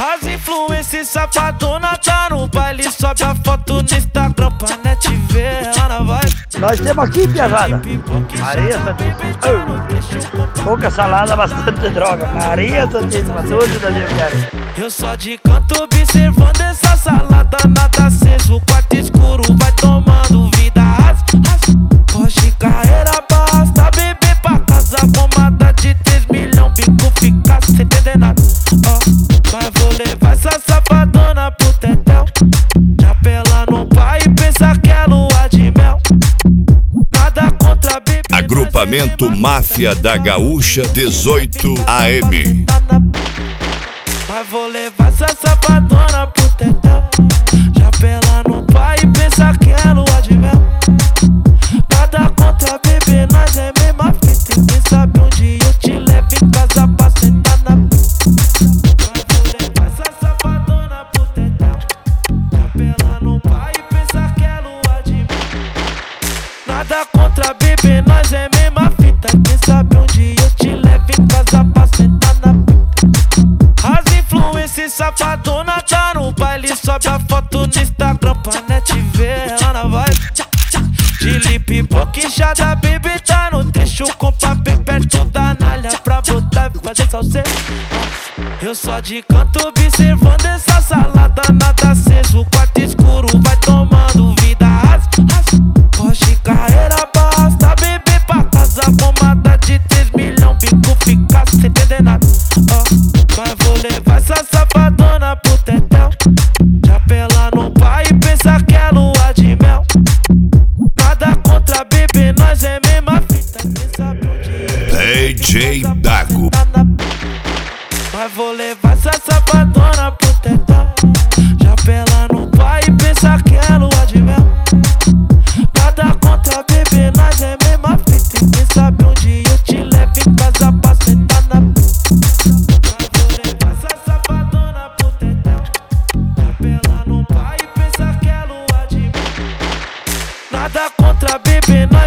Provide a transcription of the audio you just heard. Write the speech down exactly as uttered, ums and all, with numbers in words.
As influências safadona tá no baile, sobe a foto no Instagram pra net ver ela na vibe. Nós temos aqui, piazada, Maria Santíssima, pouca salada, bastante droga. Maria Santíssima, tudo da gente. Eu só de canto observando essa salada, nada aceso, o quarto escuro vai tomando vida. As, as, hoje carreira basta, beber pra casa, pomada de três milhões, bico fica sem entender nada. Oh, mas vou levar essa safadona pro tetel, já pela no pai e pensa que é lua de mel. Nada contra bebê. Agrupamento Máfia da Gaúcha dezoito A M. Mas vou levar essa safadona pro tetel, já pela no pai e pensa que é lua de mel. Nada contra bebê, nós é mesma fita, e quem sabe um dia eu te levo em casa pra sentar na. Mas vou levar essa safadona pro tetel, já pela no pai e pensa que é lua de mel. Nada contra bebê, nós é mesma fita, quem sabe um dia eu te levo em casa pra sentar na. As influências safadona tá no baile, sobe a foto no Instagram pra net ver ela na vibe. De lip boquinchada, bebê tá no trecho, com papel perto da nalha pra botar e fazer salseiro. Eu só de canto observando essa salada, nada aceso, o quarto escuro vai tomando vida. As, as, hoje carreira basta, bebê pra casa, pomada de três milhões, bico fica sem entender nada. Oh, mas vou levar essa safadona pro tetel, já pela no pai e pensa que é lua de mel. Nada contra bebê, nós é mesma fita, quem sabe um dia D J Dago. Mas vou levar essa safadona pro tetel, já pela no pai e pensa que é lua de mel. Nada contra bebê, nós é mesma fita, quem sabe um dia eu te levo em casa pra sentar na. Mas vou levar essa safadona pro tetel, já pela no pai e pensa que é lua de mel. Nada contra bebê, nós